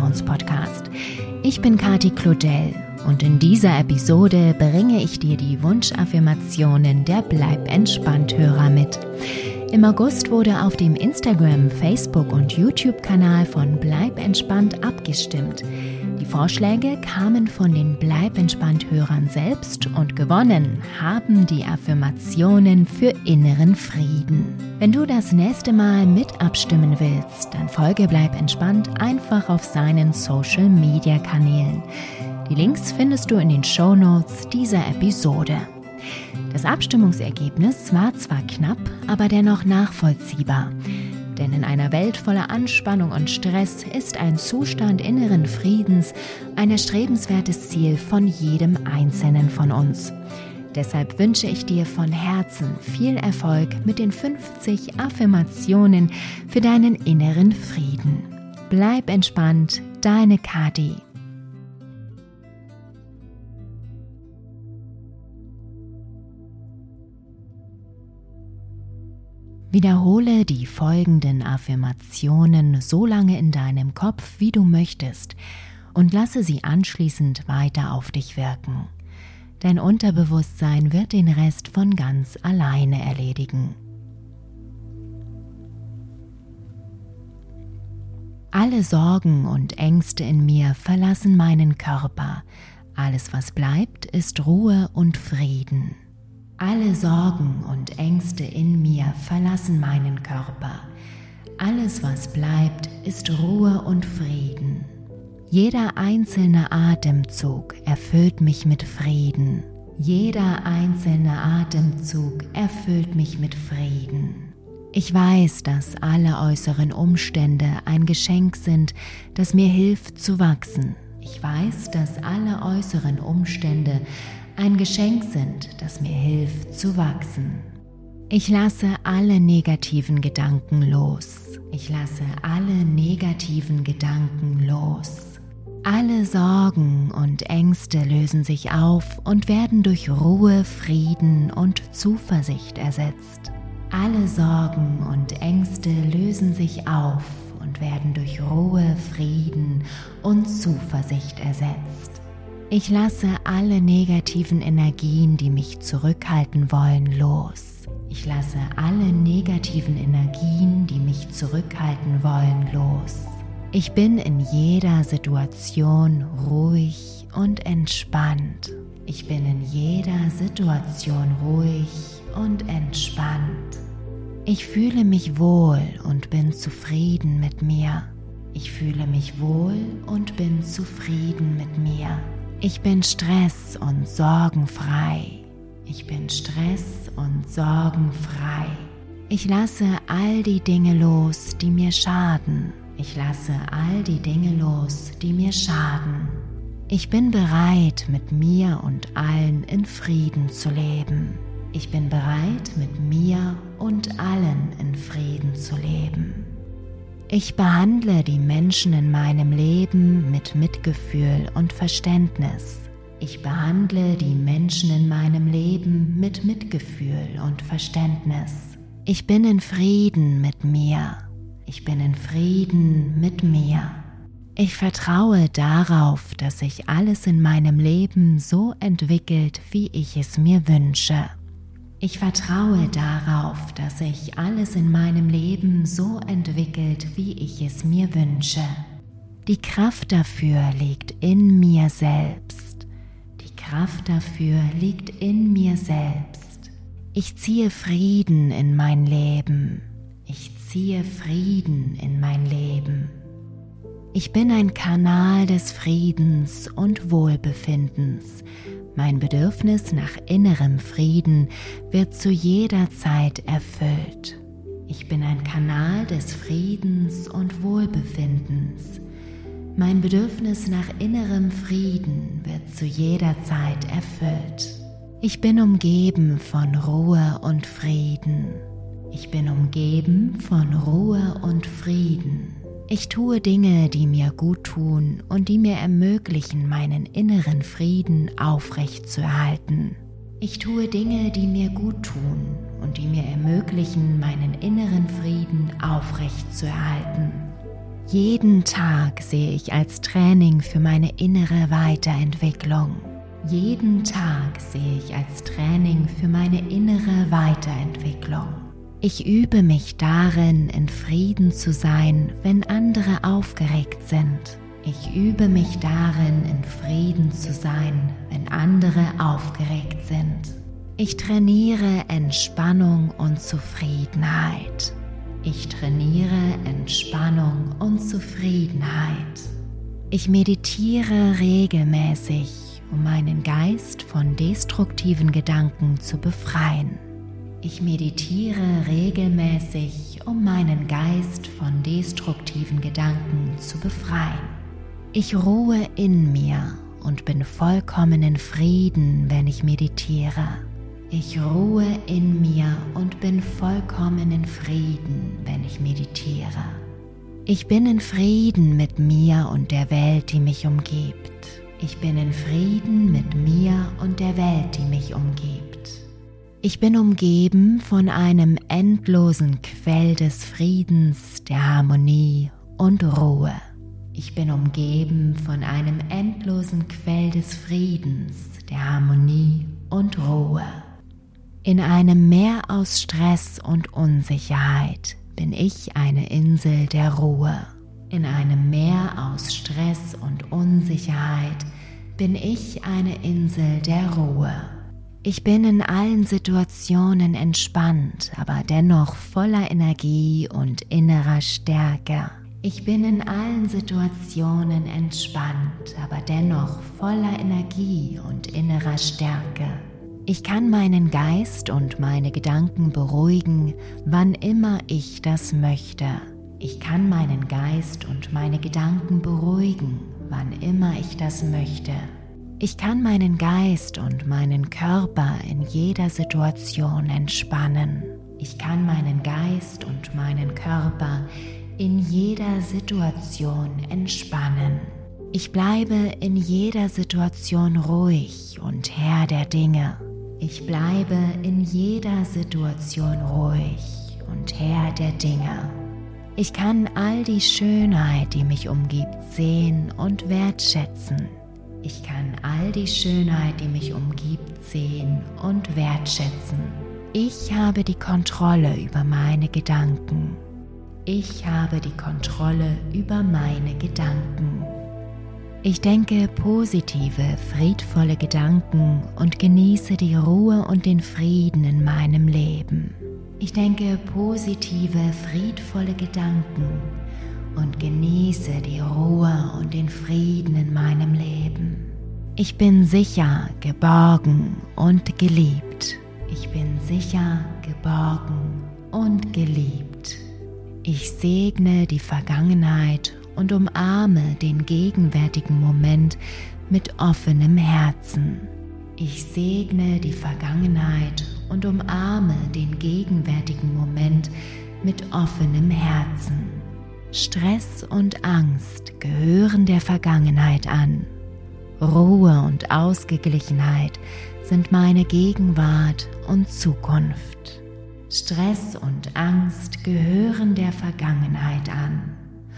Vertrauenspodcast. Ich bin Kati Claudel und in dieser Episode bringe ich dir die Wunschaffirmationen der Bleib entspannt-Hörer mit. Im August wurde auf dem Instagram-, Facebook- und YouTube-Kanal von Bleib entspannt abgestimmt. Die Vorschläge kamen von den Bleib entspannt-Hörern selbst und gewonnen haben die Affirmationen für inneren Frieden. Wenn du das nächste Mal mit abstimmen willst, dann folge Bleib entspannt einfach auf seinen Social-Media-Kanälen. Die Links findest du in den Shownotes dieser Episode. Das Abstimmungsergebnis war zwar knapp, aber dennoch nachvollziehbar. Denn in einer Welt voller Anspannung und Stress ist ein Zustand inneren Friedens ein erstrebenswertes Ziel von jedem Einzelnen von uns. Deshalb wünsche ich dir von Herzen viel Erfolg mit den 50 Affirmationen für deinen inneren Frieden. Bleib entspannt, deine Kati. Wiederhole die folgenden Affirmationen so lange in deinem Kopf, wie du möchtest, und lasse sie anschließend weiter auf dich wirken. Dein Unterbewusstsein wird den Rest von ganz alleine erledigen. Alle Sorgen und Ängste in mir verlassen meinen Körper. Alles, was bleibt, ist Ruhe und Frieden. Alle Sorgen und Ängste in mir verlassen meinen Körper. Alles, was bleibt, ist Ruhe und Frieden. Jeder einzelne Atemzug erfüllt mich mit Frieden. Jeder einzelne Atemzug erfüllt mich mit Frieden. Ich weiß, dass alle äußeren Umstände ein Geschenk sind, das mir hilft zu wachsen. Ich weiß, dass alle äußeren Umstände ein Geschenk sind, das mir hilft zu wachsen. Ich lasse alle negativen Gedanken los. Ich lasse alle negativen Gedanken los. Alle Sorgen und Ängste lösen sich auf und werden durch Ruhe, Frieden und Zuversicht ersetzt. Alle Sorgen und Ängste lösen sich auf und werden durch Ruhe, Frieden und Zuversicht ersetzt. Ich lasse alle negativen Energien, die mich zurückhalten wollen, los. Ich lasse alle negativen Energien, die mich zurückhalten wollen, los. Ich bin in jeder Situation ruhig und entspannt. Ich bin in jeder Situation ruhig und entspannt. Ich fühle mich wohl und bin zufrieden mit mir. Ich fühle mich wohl und bin zufrieden mit mir. Ich bin stress- und sorgenfrei. Ich bin stress- und sorgenfrei. Ich lasse all die Dinge los, die mir schaden. Ich lasse all die Dinge los, die mir schaden. Ich bin bereit, mit mir und allen in Frieden zu leben. Ich bin bereit, mit mir und allen in Frieden zu leben. Ich behandle die Menschen in meinem Leben mit Mitgefühl und Verständnis. Ich behandle die Menschen in meinem Leben mit Mitgefühl und Verständnis. Ich bin in Frieden mit mir. Ich bin in Frieden mit mir. Ich vertraue darauf, dass sich alles in meinem Leben so entwickelt, wie ich es mir wünsche. Ich vertraue darauf, dass sich alles in meinem Leben so entwickelt, wie ich es mir wünsche. Die Kraft dafür liegt in mir selbst. Die Kraft dafür liegt in mir selbst. Ich ziehe Frieden in mein Leben. Ich ziehe Frieden in mein Leben. Ich bin ein Kanal des Friedens und Wohlbefindens. Mein Bedürfnis nach innerem Frieden wird zu jeder Zeit erfüllt. Ich bin ein Kanal des Friedens und Wohlbefindens. Mein Bedürfnis nach innerem Frieden wird zu jeder Zeit erfüllt. Ich bin umgeben von Ruhe und Frieden. Ich bin umgeben von Ruhe und Frieden. Ich tue Dinge, die mir gut tun und die mir ermöglichen, meinen inneren Frieden aufrechtzuerhalten. Ich tue Dinge, die mir gut tun und die mir ermöglichen, meinen inneren Frieden aufrechtzuerhalten. Jeden Tag sehe ich als Training für meine innere Weiterentwicklung. Jeden Tag sehe ich als Training für meine innere Weiterentwicklung. Ich übe mich darin, in Frieden zu sein, wenn andere aufgeregt sind. Ich übe mich darin, in Frieden zu sein, wenn andere aufgeregt sind. Ich trainiere Entspannung und Zufriedenheit. Ich trainiere Entspannung und Zufriedenheit. Ich meditiere regelmäßig, um meinen Geist von destruktiven Gedanken zu befreien. Ich meditiere regelmäßig, um meinen Geist von destruktiven Gedanken zu befreien. Ich ruhe in mir und bin vollkommen in Frieden, wenn ich meditiere. Ich ruhe in mir und bin vollkommen in Frieden, wenn ich meditiere. Ich bin in Frieden mit mir und der Welt, die mich umgibt. Ich bin in Frieden mit mir und der Welt, die mich umgibt. Ich bin umgeben von einem endlosen Quell des Friedens, der Harmonie und Ruhe. Ich bin umgeben von einem endlosen Quell des Friedens, der Harmonie und Ruhe. In einem Meer aus Stress und Unsicherheit bin ich eine Insel der Ruhe. In einem Meer aus Stress und Unsicherheit bin ich eine Insel der Ruhe. Ich bin in allen Situationen entspannt, aber dennoch voller Energie und innerer Stärke. Ich bin in allen Situationen entspannt, aber dennoch voller Energie und innerer Stärke. Ich kann meinen Geist und meine Gedanken beruhigen, wann immer ich das möchte. Ich kann meinen Geist und meine Gedanken beruhigen, wann immer ich das möchte. Ich kann meinen Geist und meinen Körper in jeder Situation entspannen. Ich kann meinen Geist und meinen Körper in jeder Situation entspannen. Ich bleibe in jeder Situation ruhig und Herr der Dinge. Ich bleibe in jeder Situation ruhig und Herr der Dinge. Ich kann all die Schönheit, die mich umgibt, sehen und wertschätzen. Ich kann all die Schönheit, die mich umgibt, sehen und wertschätzen. Ich habe die Kontrolle über meine Gedanken. Ich habe die Kontrolle über meine Gedanken. Ich denke positive, friedvolle Gedanken und genieße die Ruhe und den Frieden in meinem Leben. Ich denke positive, friedvolle Gedanken und genieße die Ruhe und den Frieden in meinem Leben. Ich bin sicher, geborgen und geliebt. Ich bin sicher, geborgen und geliebt. Ich segne die Vergangenheit und umarme den gegenwärtigen Moment mit offenem Herzen. Ich segne die Vergangenheit und umarme den gegenwärtigen Moment mit offenem Herzen. Stress und Angst gehören der Vergangenheit an. Ruhe und Ausgeglichenheit sind meine Gegenwart und Zukunft. Stress und Angst gehören der Vergangenheit an.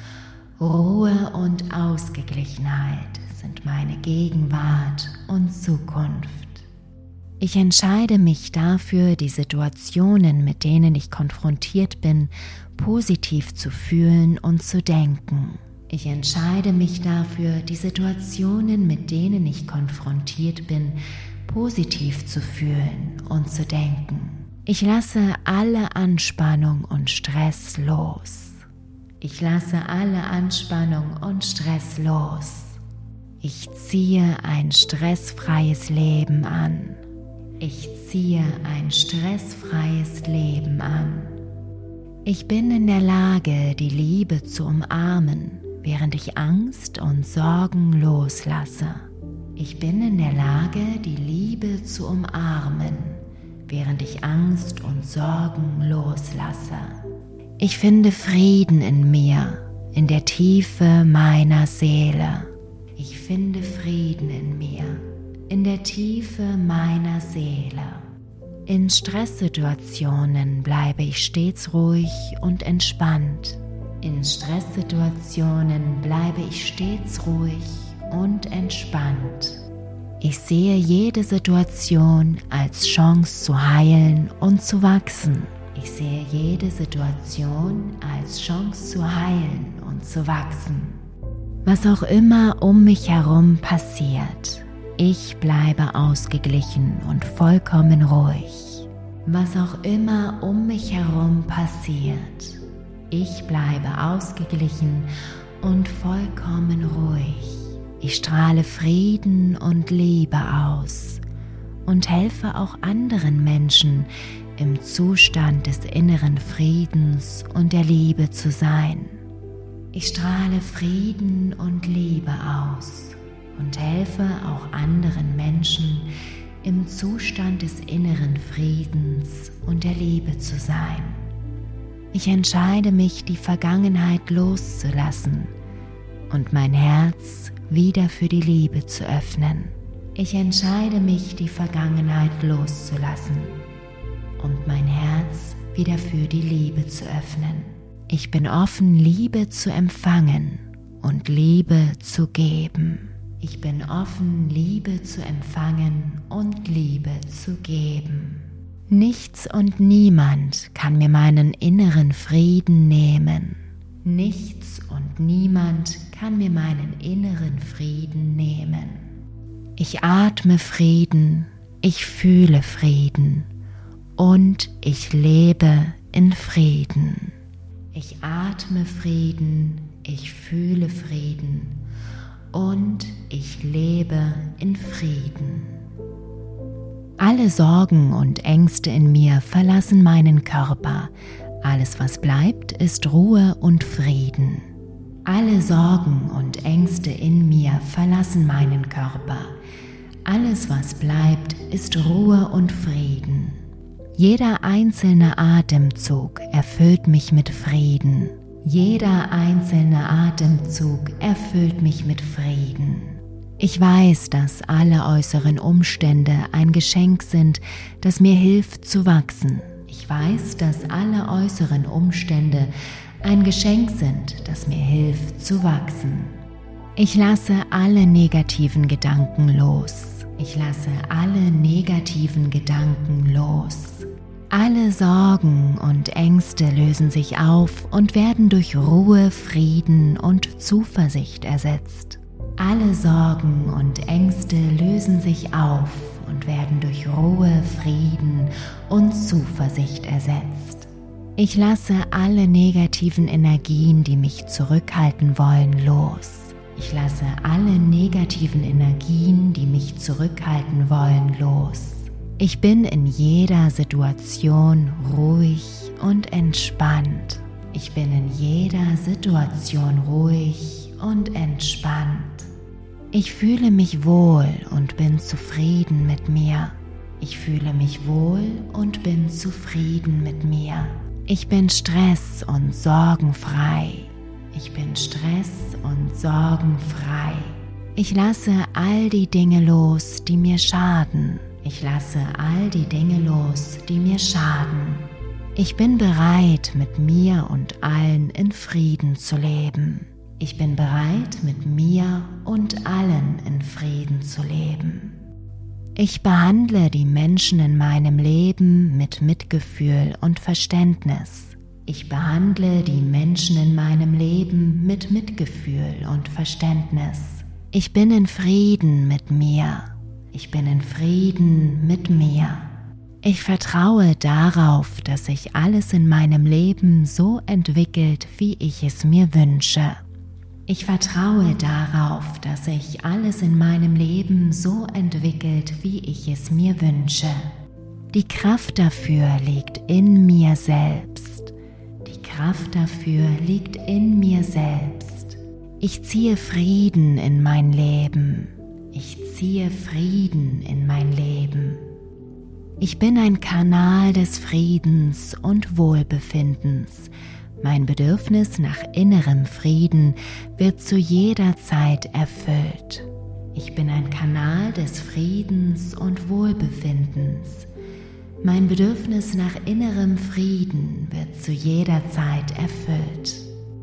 Ruhe und Ausgeglichenheit sind meine Gegenwart und Zukunft. Ich entscheide mich dafür, die Situationen, mit denen ich konfrontiert bin, positiv zu fühlen und zu denken. Ich entscheide mich dafür, die Situationen, mit denen ich konfrontiert bin, positiv zu fühlen und zu denken. Ich lasse alle Anspannung und Stress los. Ich lasse alle Anspannung und Stress los. Ich ziehe ein stressfreies Leben an. Ich ziehe ein stressfreies Leben an. Ich bin in der Lage, die Liebe zu umarmen, während ich Angst und Sorgen loslasse. Ich bin in der Lage, die Liebe zu umarmen, während ich Angst und Sorgen loslasse. Ich finde Frieden in mir, in der Tiefe meiner Seele. Ich finde Frieden in mir, in der Tiefe meiner Seele. In Stresssituationen bleibe ich stets ruhig und entspannt. In Stresssituationen bleibe ich stets ruhig und entspannt. Ich sehe jede Situation als Chance zu heilen und zu wachsen. Ich sehe jede Situation als Chance zu heilen und zu wachsen. Was auch immer um mich herum passiert, ich bleibe ausgeglichen und vollkommen ruhig. Was auch immer um mich herum passiert, ich bleibe ausgeglichen und vollkommen ruhig. Ich strahle Frieden und Liebe aus und helfe auch anderen Menschen im Zustand des inneren Friedens und der Liebe zu sein. Ich strahle Frieden und Liebe aus und helfe auch anderen Menschen im Zustand des inneren Friedens und der Liebe zu sein. Ich entscheide mich, die Vergangenheit loszulassen und mein Herz wieder für die Liebe zu öffnen. Ich entscheide mich, die Vergangenheit loszulassen und mein Herz wieder für die Liebe zu öffnen. Ich bin offen, Liebe zu empfangen und Liebe zu geben. Ich bin offen, Liebe zu empfangen und Liebe zu geben. Nichts und niemand kann mir meinen inneren Frieden nehmen. Nichts und niemand kann mir meinen inneren Frieden nehmen. Ich atme Frieden, ich fühle Frieden und ich lebe in Frieden. Ich atme Frieden, ich fühle Frieden und ich lebe in Frieden. Alle Sorgen und Ängste in mir verlassen meinen Körper. Alles, was bleibt, ist Ruhe und Frieden. Alle Sorgen und Ängste in mir verlassen meinen Körper. Alles, was bleibt, ist Ruhe und Frieden. Jeder einzelne Atemzug erfüllt mich mit Frieden. Jeder einzelne Atemzug erfüllt mich mit Frieden. Ich weiß, dass alle äußeren Umstände ein Geschenk sind, das mir hilft zu wachsen. Ich weiß, dass alle äußeren Umstände ein Geschenk sind, das mir hilft zu wachsen. Ich lasse alle negativen Gedanken los. Ich lasse alle negativen Gedanken los. Alle Sorgen und Ängste lösen sich auf und werden durch Ruhe, Frieden und Zuversicht ersetzt. Alle Sorgen und Ängste lösen sich auf und werden durch Ruhe, Frieden und Zuversicht ersetzt. Ich lasse alle negativen Energien, die mich zurückhalten wollen, los. Ich lasse alle negativen Energien, die mich zurückhalten wollen, los. Ich bin in jeder Situation ruhig und entspannt. Ich bin in jeder Situation ruhig und entspannt. Ich fühle mich wohl und bin zufrieden mit mir. Ich fühle mich wohl und bin zufrieden mit mir. Ich bin stress- und sorgenfrei. Ich bin stress- und sorgenfrei. Ich lasse all die Dinge los, die mir schaden. Ich lasse all die Dinge los, die mir schaden. Ich bin bereit, mit mir und allen in Frieden zu leben. Ich bin bereit, mit mir und allen in Frieden zu leben. Ich behandle die Menschen in meinem Leben mit Mitgefühl und Verständnis. Ich behandle die Menschen in meinem Leben mit Mitgefühl und Verständnis. Ich bin in Frieden mit mir. Ich bin in Frieden mit mir. Ich vertraue darauf, dass sich alles in meinem Leben so entwickelt, wie ich es mir wünsche. Ich vertraue darauf, dass sich alles in meinem Leben so entwickelt, wie ich es mir wünsche. Die Kraft dafür liegt in mir selbst. Die Kraft dafür liegt in mir selbst. Ich ziehe Frieden in mein Leben. Ich ziehe Frieden in mein Leben. Ich bin ein Kanal des Friedens und Wohlbefindens. Mein Bedürfnis nach innerem Frieden wird zu jeder Zeit erfüllt. Ich bin ein Kanal des Friedens und Wohlbefindens. Mein Bedürfnis nach innerem Frieden wird zu jeder Zeit erfüllt.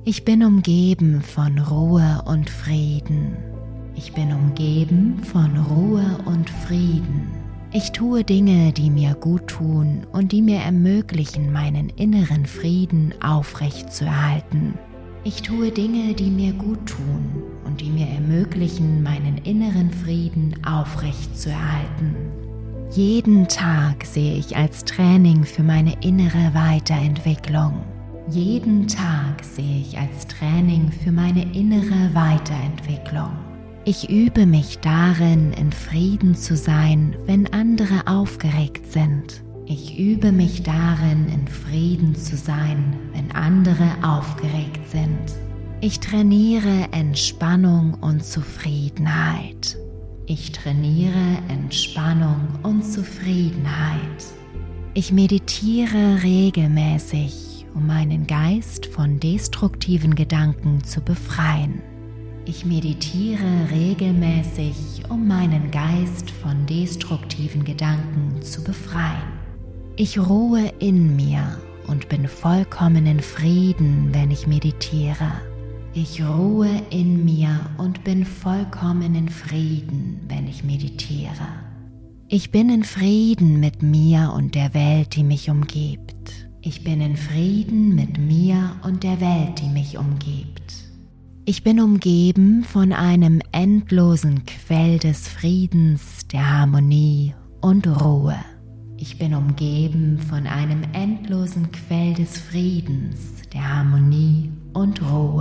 Ich bin umgeben von Ruhe und Frieden. Ich bin umgeben von Ruhe und Frieden. Ich tue Dinge, die mir gut tun und die mir ermöglichen, meinen inneren Frieden aufrechtzuerhalten. Ich tue Dinge, die mir gut tun und die mir ermöglichen, meinen inneren Frieden aufrechtzuerhalten. Jeden Tag sehe ich als Training für meine innere Weiterentwicklung. Jeden Tag sehe ich als Training für meine innere Weiterentwicklung. Ich übe mich darin, in Frieden zu sein, wenn andere aufgeregt sind. Ich übe mich darin, in Frieden zu sein, wenn andere aufgeregt sind. Ich trainiere Entspannung und Zufriedenheit. Ich trainiere Entspannung und Zufriedenheit. Ich meditiere regelmäßig, um meinen Geist von destruktiven Gedanken zu befreien. Ich meditiere regelmäßig, um meinen Geist von destruktiven Gedanken zu befreien. Ich ruhe in mir und bin vollkommen in Frieden, wenn ich meditiere. Ich ruhe in mir und bin vollkommen in Frieden, wenn ich meditiere. Ich bin in Frieden mit mir und der Welt, die mich umgibt. Ich bin in Frieden mit mir und der Welt, die mich umgibt. Ich bin umgeben von einem endlosen Quell des Friedens, der Harmonie und Ruhe. Ich bin umgeben von einem endlosen Quell des Friedens, der Harmonie und Ruhe.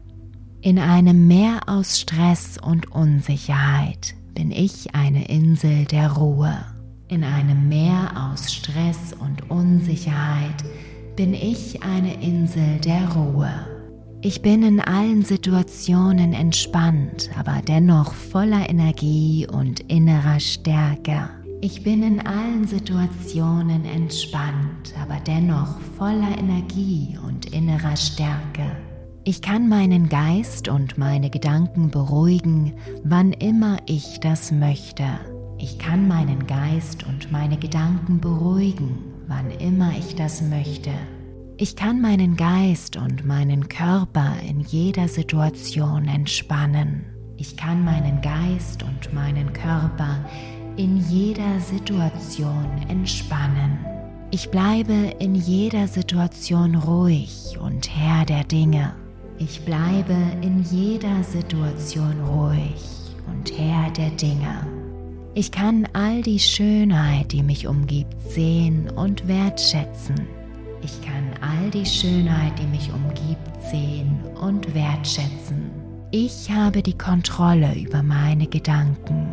In einem Meer aus Stress und Unsicherheit bin ich eine Insel der Ruhe. In einem Meer aus Stress und Unsicherheit bin ich eine Insel der Ruhe. Ich bin in allen Situationen entspannt, aber dennoch voller Energie und innerer Stärke. Ich bin in allen Situationen entspannt, aber dennoch voller Energie und innerer Stärke. Ich kann meinen Geist und meine Gedanken beruhigen, wann immer ich das möchte. Ich kann meinen Geist und meine Gedanken beruhigen, wann immer ich das möchte. Ich kann meinen Geist und meinen Körper in jeder Situation entspannen. Ich kann meinen Geist und meinen Körper in jeder Situation entspannen. Ich bleibe in jeder Situation ruhig und Herr der Dinge. Ich bleibe in jeder Situation ruhig und Herr der Dinge. Ich kann all die Schönheit, die mich umgibt, sehen und wertschätzen. Ich kann all die Schönheit, die mich umgibt, sehen und wertschätzen. Ich habe die Kontrolle über meine Gedanken.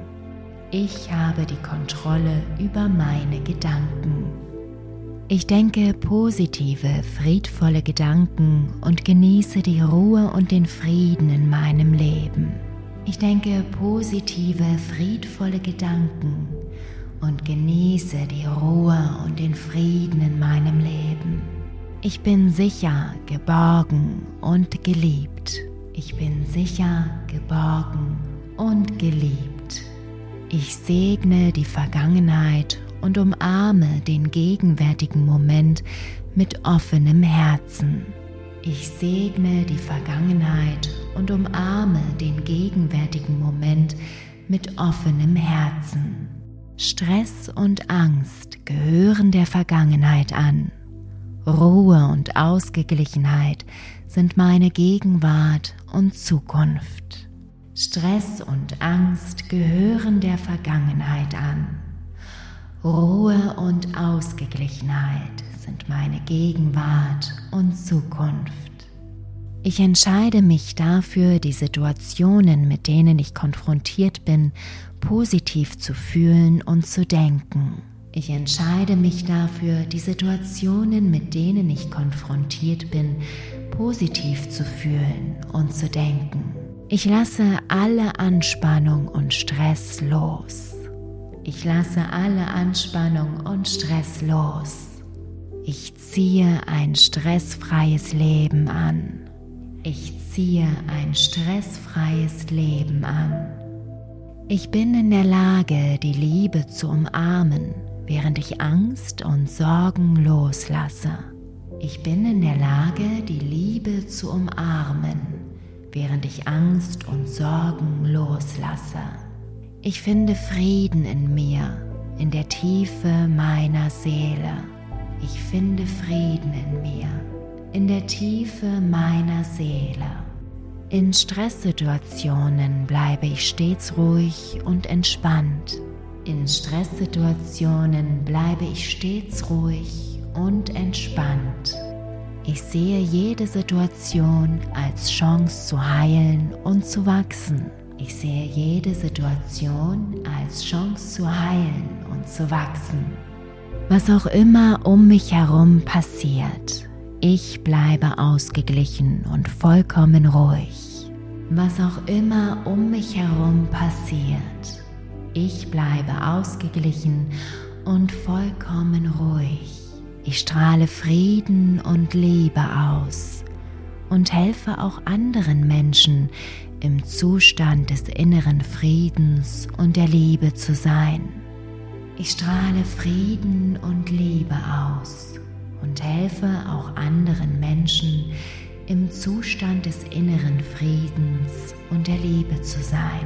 Ich habe die Kontrolle über meine Gedanken. Ich denke positive, friedvolle Gedanken und genieße die Ruhe und den Frieden in meinem Leben. Ich denke positive, friedvolle Gedanken und genieße die Ruhe und den Frieden in meinem Leben. Ich bin sicher, geborgen und geliebt. Ich bin sicher, geborgen und geliebt. Ich segne die Vergangenheit und umarme den gegenwärtigen Moment mit offenem Herzen. Ich segne die Vergangenheit und umarme den gegenwärtigen Moment mit offenem Herzen. Stress und Angst gehören der Vergangenheit an. Ruhe und Ausgeglichenheit sind meine Gegenwart und Zukunft. Stress und Angst gehören der Vergangenheit an. Ruhe und Ausgeglichenheit sind meine Gegenwart und Zukunft. Ich entscheide mich dafür, die Situationen, mit denen ich konfrontiert bin, positiv zu fühlen und zu denken. Ich entscheide mich dafür, die Situationen, mit denen ich konfrontiert bin, positiv zu fühlen und zu denken. Ich lasse alle Anspannung und Stress los. Ich lasse alle Anspannung und Stress los. Ich ziehe ein stressfreies Leben an. Ich ziehe ein stressfreies Leben an. Ich bin in der Lage, die Liebe zu umarmen, während ich Angst und Sorgen loslasse. Ich bin in der Lage, die Liebe zu umarmen, während ich Angst und Sorgen loslasse. Ich finde Frieden in mir, in der Tiefe meiner Seele. Ich finde Frieden in mir, in der Tiefe meiner Seele. In Stresssituationen bleibe ich stets ruhig und entspannt. In Stresssituationen bleibe ich stets ruhig und entspannt. Ich sehe jede Situation als Chance zu heilen und zu wachsen. Ich sehe jede Situation als Chance zu heilen und zu wachsen. Was auch immer um mich herum passiert, ich bleibe ausgeglichen und vollkommen ruhig. Was auch immer um mich herum passiert, ich bleibe ausgeglichen und vollkommen ruhig. Ich strahle Frieden und Liebe aus und helfe auch anderen Menschen im Zustand des inneren Friedens und der Liebe zu sein. Ich strahle Frieden und Liebe aus und helfe auch anderen Menschen im Zustand des inneren Friedens und der Liebe zu sein.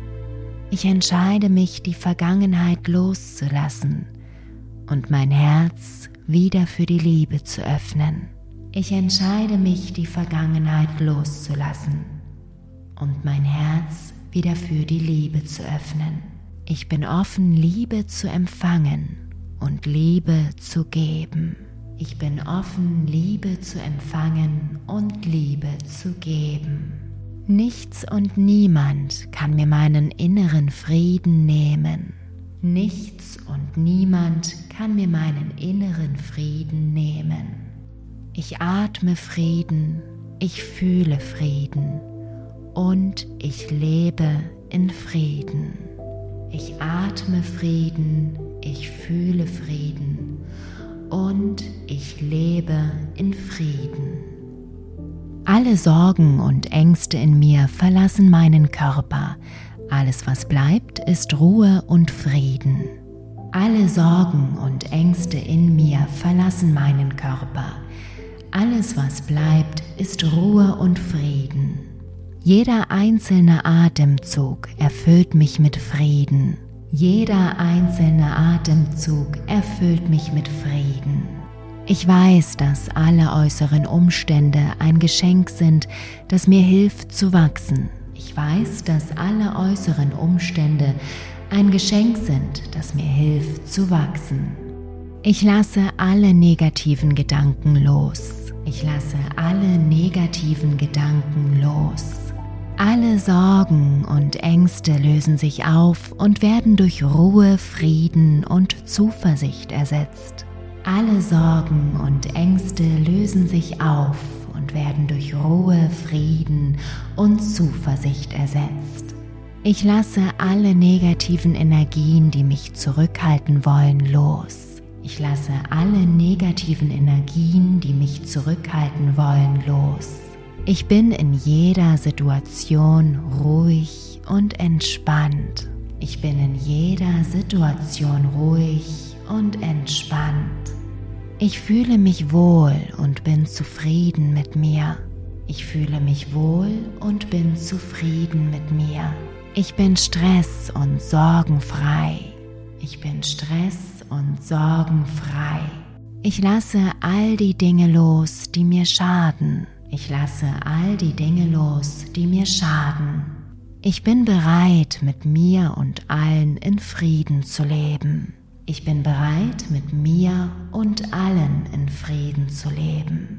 Ich entscheide mich, die Vergangenheit loszulassen und mein Herz wieder für die Liebe zu öffnen. Ich entscheide mich, die Vergangenheit loszulassen und mein Herz wieder für die Liebe zu öffnen. Ich bin offen, Liebe zu empfangen und Liebe zu geben. Ich bin offen, Liebe zu empfangen und Liebe zu geben. Nichts und niemand kann mir meinen inneren Frieden nehmen. Nichts und niemand kann mir meinen inneren Frieden nehmen. Ich atme Frieden, ich fühle Frieden und ich lebe in Frieden. Ich atme Frieden, ich fühle Frieden und ich lebe in Frieden. Alle Sorgen und Ängste in mir verlassen meinen Körper. Alles, was bleibt, ist Ruhe und Frieden. Alle Sorgen und Ängste in mir verlassen meinen Körper. Alles, was bleibt, ist Ruhe und Frieden. Jeder einzelne Atemzug erfüllt mich mit Frieden. Jeder einzelne Atemzug erfüllt mich mit Frieden. Ich weiß, dass alle äußeren Umstände ein Geschenk sind, das mir hilft zu wachsen. Ich weiß, dass alle äußeren Umstände ein Geschenk sind, das mir hilft zu wachsen. Ich lasse alle negativen Gedanken los. Ich lasse alle negativen Gedanken los. Alle Sorgen und Ängste lösen sich auf und werden durch Ruhe, Frieden und Zuversicht ersetzt. Alle Sorgen und Ängste lösen sich auf und werden durch Ruhe, Frieden und Zuversicht ersetzt. Ich lasse alle negativen Energien, die mich zurückhalten wollen, los. Ich lasse alle negativen Energien, die mich zurückhalten wollen, los. Ich bin in jeder Situation ruhig und entspannt. Ich bin in jeder Situation ruhig und entspannt. Ich fühle mich wohl und bin zufrieden mit mir. Ich fühle mich wohl und bin zufrieden mit mir. Ich bin stress- und sorgenfrei. Ich bin stress- und sorgenfrei. Ich lasse all die Dinge los, die mir schaden. Ich lasse all die Dinge los, die mir schaden. Ich bin bereit, mit mir und allen in Frieden zu leben. Ich bin bereit, mit mir und allen in Frieden zu leben.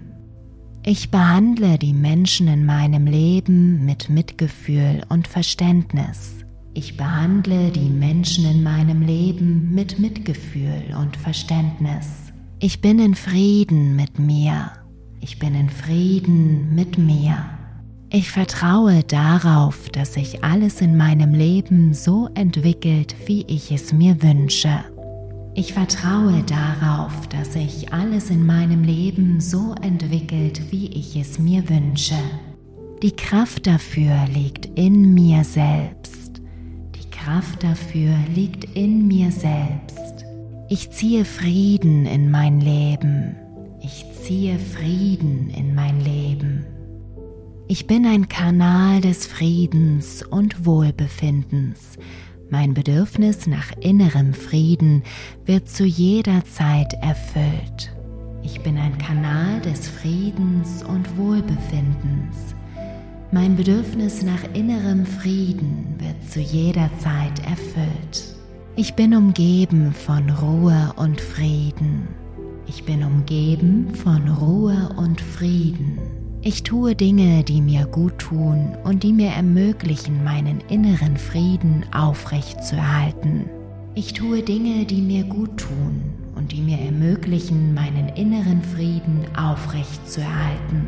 Ich behandle die Menschen in meinem Leben mit Mitgefühl und Verständnis. Ich behandle die Menschen in meinem Leben mit Mitgefühl und Verständnis. Ich bin in Frieden mit mir. Ich bin in Frieden mit mir. Ich vertraue darauf, dass sich alles in meinem Leben so entwickelt, wie ich es mir wünsche. Ich vertraue darauf, dass sich alles in meinem Leben so entwickelt, wie ich es mir wünsche. Die Kraft dafür liegt in mir selbst. Die Kraft dafür liegt in mir selbst. Ich ziehe Frieden in mein Leben. Ich ziehe Frieden in mein Leben. Ich bin ein Kanal des Friedens und Wohlbefindens. Mein Bedürfnis nach innerem Frieden wird zu jeder Zeit erfüllt. Ich bin ein Kanal des Friedens und Wohlbefindens. Mein Bedürfnis nach innerem Frieden wird zu jeder Zeit erfüllt. Ich bin umgeben von Ruhe und Frieden. Ich bin umgeben von Ruhe und Frieden. Ich tue Dinge, die mir gut tun und die mir ermöglichen, meinen inneren Frieden aufrechtzuerhalten. Ich tue Dinge, die mir gut tun und die mir ermöglichen, meinen inneren Frieden aufrechtzuerhalten.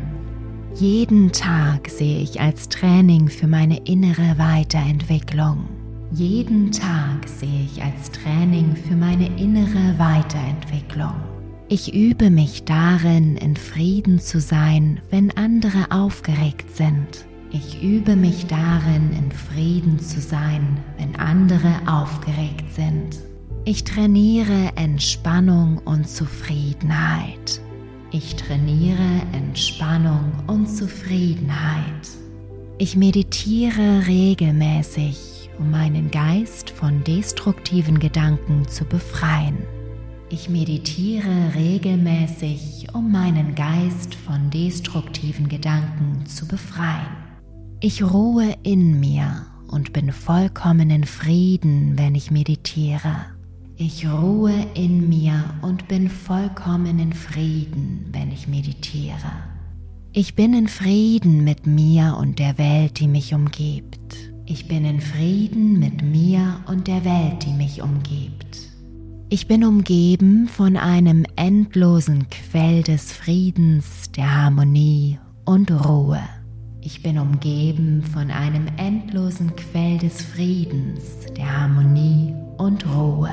Jeden Tag sehe ich als Training für meine innere Weiterentwicklung. Jeden Tag sehe ich als Training für meine innere Weiterentwicklung. Ich übe mich darin, in Frieden zu sein, wenn andere aufgeregt sind. Ich übe mich darin, in Frieden zu sein, wenn andere aufgeregt sind. Ich trainiere Entspannung und Zufriedenheit. Ich trainiere Entspannung und Zufriedenheit. Ich meditiere regelmäßig, um meinen Geist von destruktiven Gedanken zu befreien. Ich meditiere regelmäßig, um meinen Geist von destruktiven Gedanken zu befreien. Ich ruhe in mir und bin vollkommen in Frieden, wenn ich meditiere. Ich ruhe in mir und bin vollkommen in Frieden, wenn ich meditiere. Ich bin in Frieden mit mir und der Welt, die mich umgibt. Ich bin in Frieden mit mir und der Welt, die mich umgibt. Ich bin umgeben von einem endlosen Quell des Friedens, der Harmonie und Ruhe. Ich bin umgeben von einem endlosen Quell des Friedens, der Harmonie und Ruhe.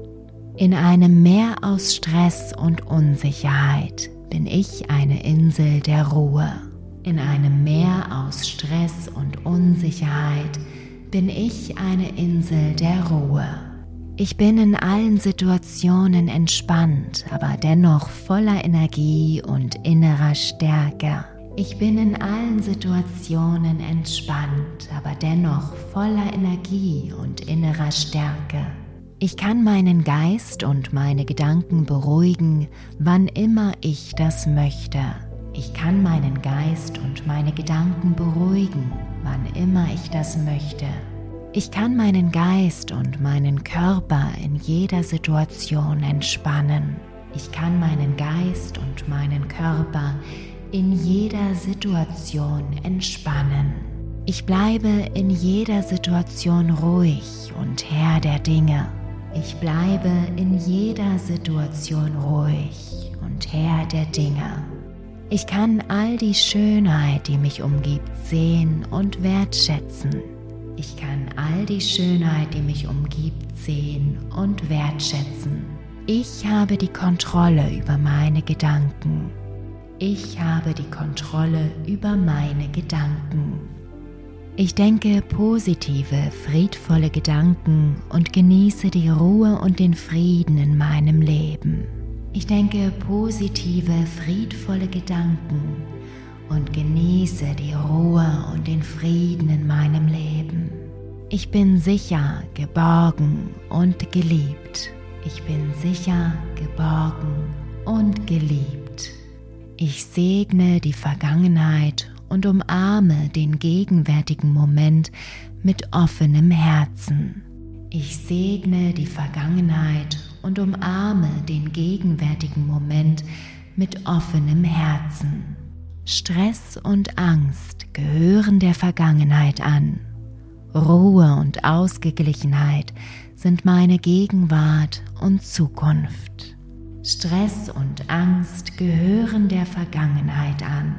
In einem Meer aus Stress und Unsicherheit bin ich eine Insel der Ruhe. In einem Meer aus Stress und Unsicherheit bin ich eine Insel der Ruhe. Ich bin in allen Situationen entspannt, aber dennoch voller Energie und innerer Stärke. Ich bin in allen Situationen entspannt, aber dennoch voller Energie und innerer Stärke. Ich kann meinen Geist und meine Gedanken beruhigen, wann immer ich das möchte. Ich kann meinen Geist und meine Gedanken beruhigen, wann immer ich das möchte. Ich kann meinen Geist und meinen Körper in jeder Situation entspannen. Ich kann meinen Geist und meinen Körper in jeder Situation entspannen. Ich bleibe in jeder Situation ruhig und Herr der Dinge. Ich bleibe in jeder Situation ruhig und Herr der Dinge. Ich kann all die Schönheit, die mich umgibt, sehen und wertschätzen. Ich kann all die Schönheit, die mich umgibt, sehen und wertschätzen. Ich habe die Kontrolle über meine Gedanken. Ich habe die Kontrolle über meine Gedanken. Ich denke positive, friedvolle Gedanken und genieße die Ruhe und den Frieden in meinem Leben. Ich denke positive, friedvolle Gedanken und genieße die Ruhe und den Frieden in meinem Leben. Ich bin sicher, geborgen und geliebt. Ich bin sicher, geborgen und geliebt. Ich segne die Vergangenheit und umarme den gegenwärtigen Moment mit offenem Herzen. Ich segne die Vergangenheit und umarme den gegenwärtigen Moment mit offenem Herzen. Stress und Angst gehören der Vergangenheit an. Ruhe und Ausgeglichenheit sind meine Gegenwart und Zukunft. Stress und Angst gehören der Vergangenheit an.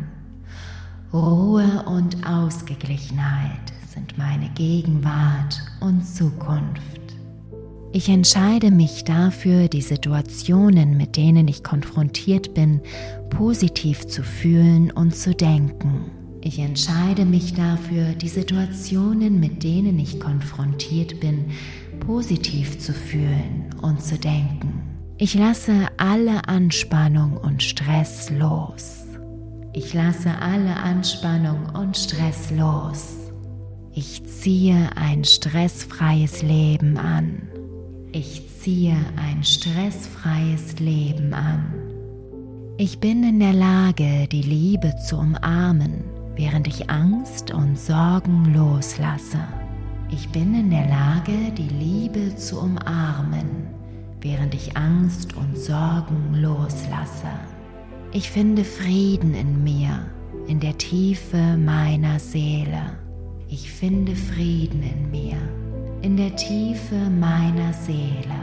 Ruhe und Ausgeglichenheit sind meine Gegenwart und Zukunft. Ich entscheide mich dafür, die Situationen, mit denen ich konfrontiert bin, positiv zu fühlen und zu denken. Ich entscheide mich dafür, die Situationen, mit denen ich konfrontiert bin, positiv zu fühlen und zu denken. Ich lasse alle Anspannung und Stress los. Ich lasse alle Anspannung und Stress los. Ich ziehe ein stressfreies Leben an. Ich ziehe ein stressfreies Leben an. Ich bin in der Lage, die Liebe zu umarmen, während ich Angst und Sorgen loslasse. Ich bin in der Lage, die Liebe zu umarmen, während ich Angst und Sorgen loslasse. Ich finde Frieden in mir, in der Tiefe meiner Seele. Ich finde Frieden in mir, in der Tiefe meiner Seele.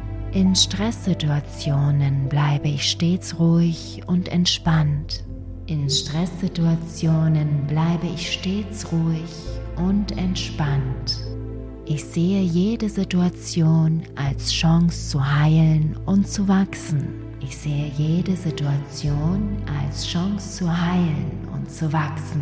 In Stresssituationen bleibe ich stets ruhig und entspannt. In Stresssituationen bleibe ich stets ruhig und entspannt. Ich sehe jede Situation als Chance zu heilen und zu wachsen. Ich sehe jede Situation als Chance zu heilen und zu wachsen.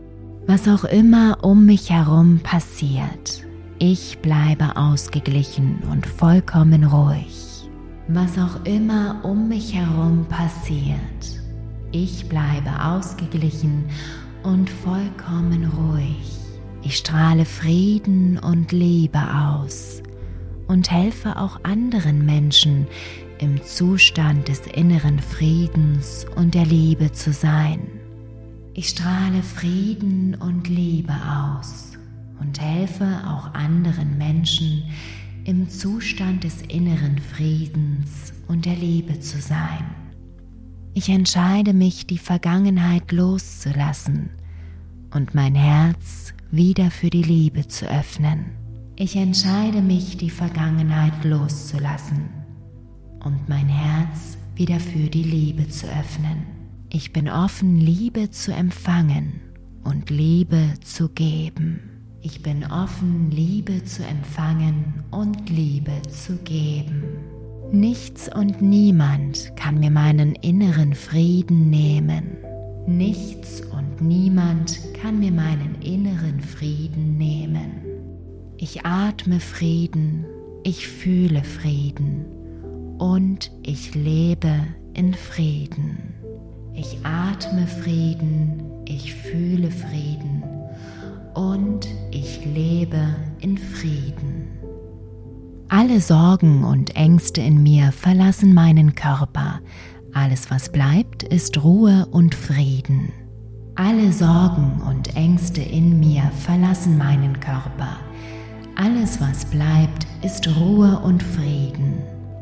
Was auch immer um mich herum passiert, ich bleibe ausgeglichen und vollkommen ruhig. Was auch immer um mich herum passiert, ich bleibe ausgeglichen und vollkommen ruhig. Ich strahle Frieden und Liebe aus und helfe auch anderen Menschen im Zustand des inneren Friedens und der Liebe zu sein. Ich strahle Frieden und Liebe aus und helfe auch anderen Menschen im Zustand des inneren Friedens und der Liebe zu sein. Ich entscheide mich, die Vergangenheit loszulassen und mein Herz wieder für die Liebe zu öffnen. Ich entscheide mich, die Vergangenheit loszulassen und mein Herz wieder für die Liebe zu öffnen. Ich bin offen, Liebe zu empfangen und Liebe zu geben. Ich bin offen, Liebe zu empfangen und Liebe zu geben. Nichts und niemand kann mir meinen inneren Frieden nehmen. Nichts und niemand kann mir meinen inneren Frieden nehmen. Ich atme Frieden, ich fühle Frieden und ich lebe in Frieden. Ich atme Frieden, ich fühle Frieden und ich lebe in Frieden. Alle Sorgen und Ängste in mir verlassen meinen Körper. Alles, was bleibt, ist Ruhe und Frieden. Alle Sorgen und Ängste in mir verlassen meinen Körper. Alles, was bleibt, ist Ruhe und Frieden.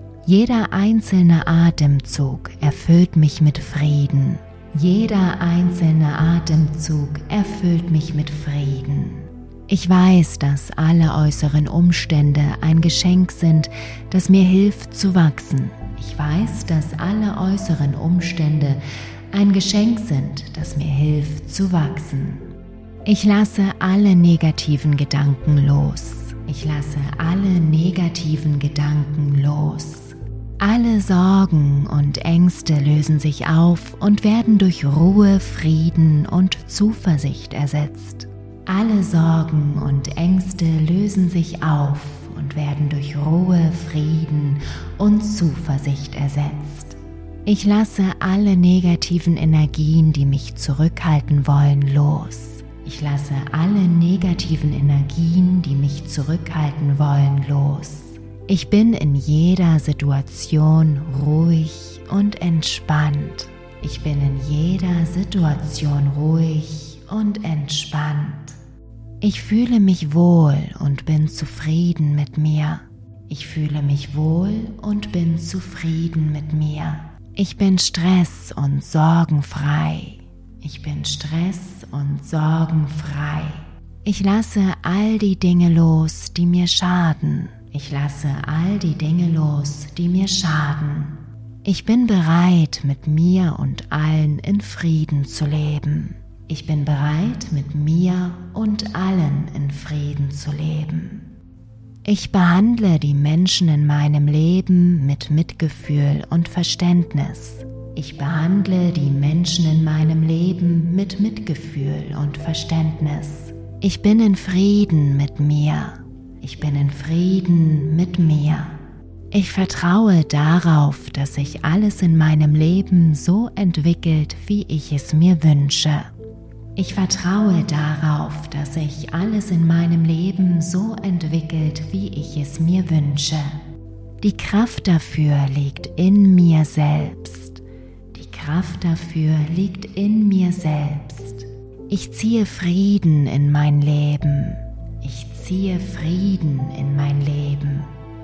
Jeder einzelne Atemzug erfüllt mich mit Frieden. Jeder einzelne Atemzug erfüllt mich mit Frieden. Ich weiß, dass alle äußeren Umstände ein Geschenk sind, das mir hilft zu wachsen. Ich weiß, dass alle äußeren Umstände ein Geschenk sind, das mir hilft zu wachsen. Ich lasse alle negativen Gedanken los. Ich lasse alle negativen Gedanken los. Alle Sorgen und Ängste lösen sich auf und werden durch Ruhe, Frieden und Zuversicht ersetzt. Alle Sorgen und Ängste lösen sich auf und werden durch Ruhe, Frieden und Zuversicht ersetzt. Ich lasse alle negativen Energien, die mich zurückhalten wollen, los. Ich lasse alle negativen Energien, die mich zurückhalten wollen, los. Ich bin in jeder Situation ruhig und entspannt. Ich bin in jeder Situation ruhig und entspannt. Ich fühle mich wohl und bin zufrieden mit mir. Ich fühle mich wohl und bin zufrieden mit mir. Ich bin stress- und sorgenfrei. Ich bin stress- und sorgenfrei. Ich lasse all die Dinge los, die mir schaden. Ich lasse all die Dinge los, die mir schaden. Ich bin bereit, mit mir und allen in Frieden zu leben. Ich bin bereit, mit mir und allen in Frieden zu leben. Ich behandle die Menschen in meinem Leben mit Mitgefühl und Verständnis. Ich behandle die Menschen in meinem Leben mit Mitgefühl und Verständnis. Ich bin in Frieden mit mir. Ich bin in Frieden mit mir. Ich vertraue darauf, dass sich alles in meinem Leben so entwickelt, wie ich es mir wünsche. Ich vertraue darauf, dass sich alles in meinem Leben so entwickelt, wie ich es mir wünsche. Die Kraft dafür liegt in mir selbst. Die Kraft dafür liegt in mir selbst. Ich ziehe Frieden in mein Leben. Ich ziehe Frieden in mein Leben.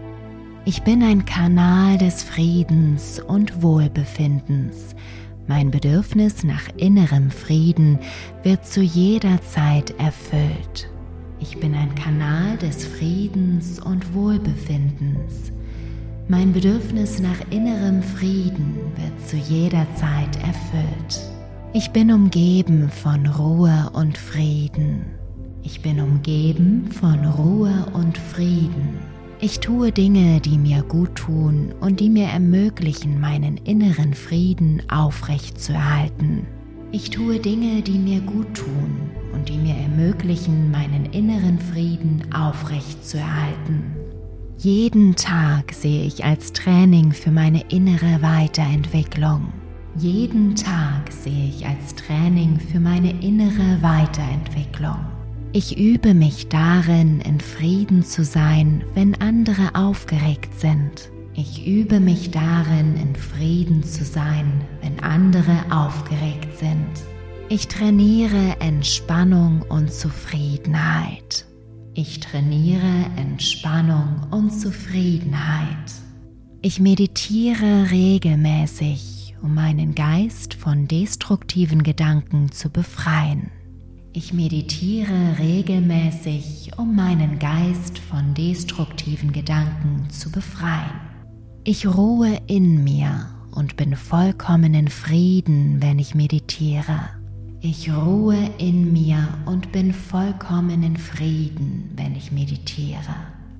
Ich bin ein Kanal des Friedens und Wohlbefindens. Mein Bedürfnis nach innerem Frieden wird zu jeder Zeit erfüllt. Ich bin ein Kanal des Friedens und Wohlbefindens. Mein Bedürfnis nach innerem Frieden wird zu jeder Zeit erfüllt. Ich bin umgeben von Ruhe und Frieden. Ich bin umgeben von Ruhe und Frieden. Ich tue Dinge, die mir gut tun und die mir ermöglichen, meinen inneren Frieden aufrechtzuerhalten. Ich tue Dinge, die mir gut tun und die mir ermöglichen, meinen inneren Frieden aufrechtzuerhalten. Jeden Tag sehe ich als Training für meine innere Weiterentwicklung. Jeden Tag sehe ich als Training für meine innere Weiterentwicklung. Ich übe mich darin, in Frieden zu sein, wenn andere aufgeregt sind. Ich übe mich darin, in Frieden zu sein, wenn andere aufgeregt sind. Ich trainiere Entspannung und Zufriedenheit. Ich trainiere Entspannung und Zufriedenheit. Ich meditiere regelmäßig, um meinen Geist von destruktiven Gedanken zu befreien. Ich meditiere regelmäßig, um meinen Geist von destruktiven Gedanken zu befreien. Ich ruhe in mir und bin vollkommen in Frieden, wenn ich meditiere. Ich ruhe in mir und bin vollkommen in Frieden, wenn ich meditiere.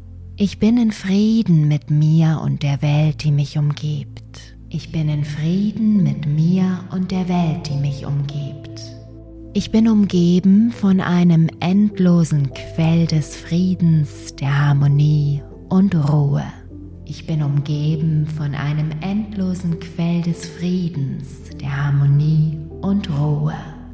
Ich bin in Frieden mit mir und der Welt, die mich umgibt. Ich bin in Frieden mit mir und der Welt, die mich umgibt. Ich bin umgeben von einem endlosen Quell des Friedens, der Harmonie und Ruhe. Ich bin umgeben von einem endlosen Quell des Friedens, der Harmonie und Ruhe.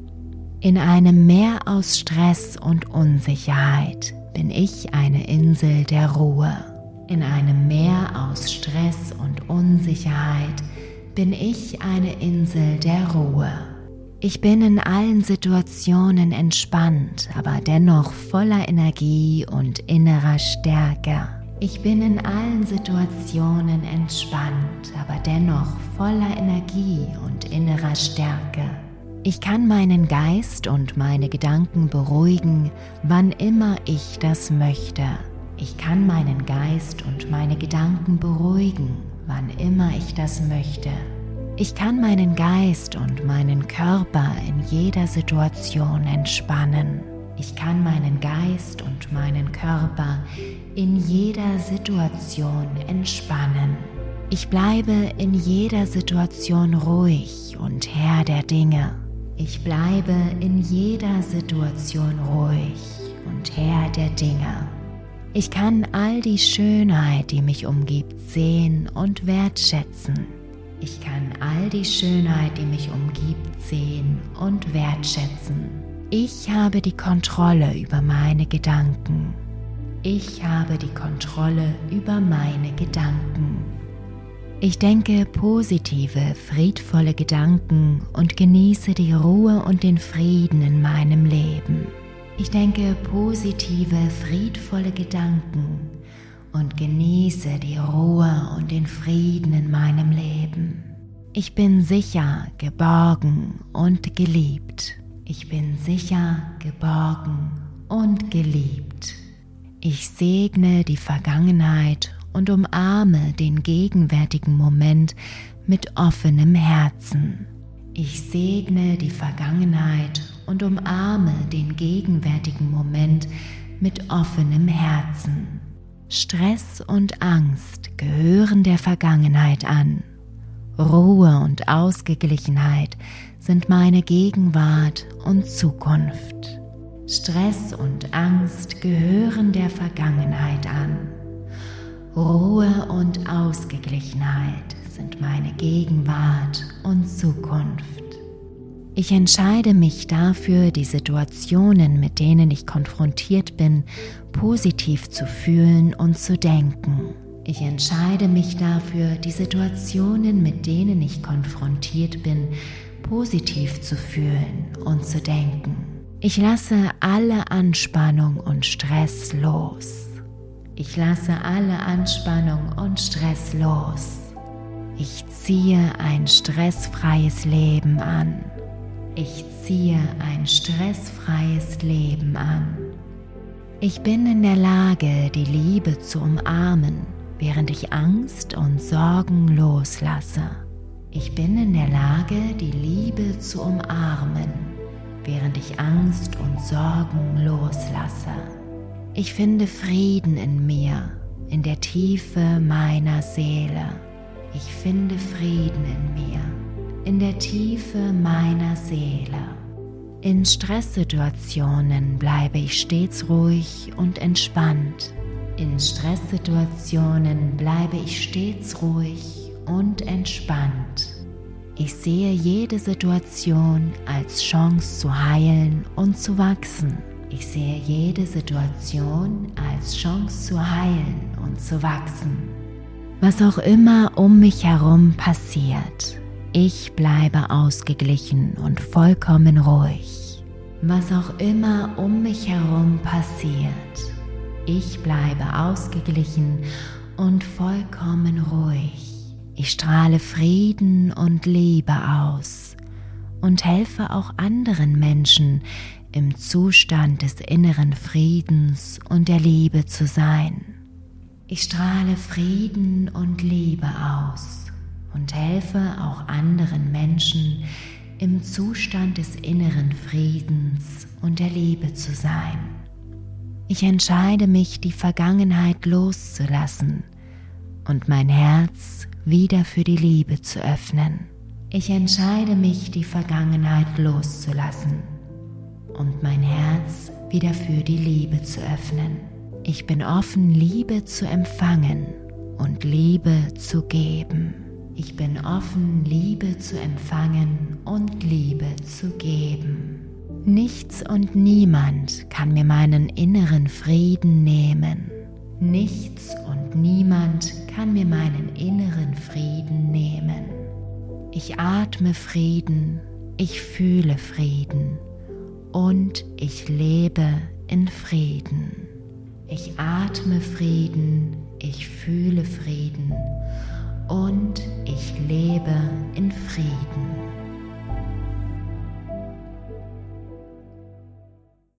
In einem Meer aus Stress und Unsicherheit bin ich eine Insel der Ruhe. In einem Meer aus Stress und Unsicherheit bin ich eine Insel der Ruhe. Ich bin in allen Situationen entspannt, aber dennoch voller Energie und innerer Stärke. Ich bin in allen Situationen entspannt, aber dennoch voller Energie und innerer Stärke. Ich kann meinen Geist und meine Gedanken beruhigen, wann immer ich das möchte. Ich kann meinen Geist und meine Gedanken beruhigen, wann immer ich das möchte. Ich kann meinen Geist und meinen Körper in jeder Situation entspannen. Ich kann meinen Geist und meinen Körper in jeder Situation entspannen. Ich bleibe in jeder Situation ruhig und Herr der Dinge. Ich bleibe in jeder Situation ruhig und Herr der Dinge. Ich kann all die Schönheit, die mich umgibt, sehen und wertschätzen. Ich kann all die Schönheit, die mich umgibt, sehen und wertschätzen. Ich habe die Kontrolle über meine Gedanken. Ich habe die Kontrolle über meine Gedanken. Ich denke positive, friedvolle Gedanken und genieße die Ruhe und den Frieden in meinem Leben. Ich denke positive, friedvolle Gedanken und genieße die Ruhe und den Frieden in meinem Leben. Ich bin sicher, geborgen und geliebt. Ich bin sicher, geborgen und geliebt. Ich segne die Vergangenheit und umarme den gegenwärtigen Moment mit offenem Herzen. Ich segne die Vergangenheit und umarme den gegenwärtigen Moment mit offenem Herzen. Stress und Angst gehören der Vergangenheit an. Ruhe und Ausgeglichenheit sind meine Gegenwart und Zukunft. Stress und Angst gehören der Vergangenheit an. Ruhe und Ausgeglichenheit sind meine Gegenwart und Zukunft. Ich entscheide mich dafür, die Situationen, mit denen ich konfrontiert bin, positiv zu fühlen und zu denken. Ich entscheide mich dafür, die Situationen, mit denen ich konfrontiert bin, positiv zu fühlen und zu denken. Ich lasse alle Anspannung und Stress los. Ich lasse alle Anspannung und Stress los. Ich ziehe ein stressfreies Leben an. Ich ziehe ein stressfreies Leben an. Ich bin in der Lage, die Liebe zu umarmen, während ich Angst und Sorgen loslasse. Ich bin in der Lage, die Liebe zu umarmen, während ich Angst und Sorgen loslasse. Ich finde Frieden in mir, in der Tiefe meiner Seele. Ich finde Frieden in mir, in der Tiefe meiner Seele. In Stresssituationen bleibe ich stets ruhig und entspannt. In Stresssituationen bleibe ich stets ruhig und entspannt. Ich sehe jede Situation als Chance zu heilen und zu wachsen. Ich sehe jede Situation als Chance zu heilen und zu wachsen. Was auch immer um mich herum passiert, ich bleibe ausgeglichen und vollkommen ruhig. Was auch immer um mich herum passiert, ich bleibe ausgeglichen und vollkommen ruhig. Ich strahle Frieden und Liebe aus und helfe auch anderen Menschen, im Zustand des inneren Friedens und der Liebe zu sein. Ich strahle Frieden und Liebe aus und helfe auch anderen Menschen, im Zustand des inneren Friedens und der Liebe zu sein. Ich entscheide mich, die Vergangenheit loszulassen und mein Herz wieder für die Liebe zu öffnen. Ich entscheide mich, die Vergangenheit loszulassen und mein Herz wieder für die Liebe zu öffnen. Ich bin offen, Liebe zu empfangen und Liebe zu geben. Ich bin offen, Liebe zu empfangen und Liebe zu geben. Nichts und niemand kann mir meinen inneren Frieden nehmen. Nichts und niemand kann mir meinen inneren Frieden nehmen. Ich atme Frieden, ich fühle Frieden und ich lebe in Frieden. Ich atme Frieden, ich fühle Frieden und ich lebe in Frieden.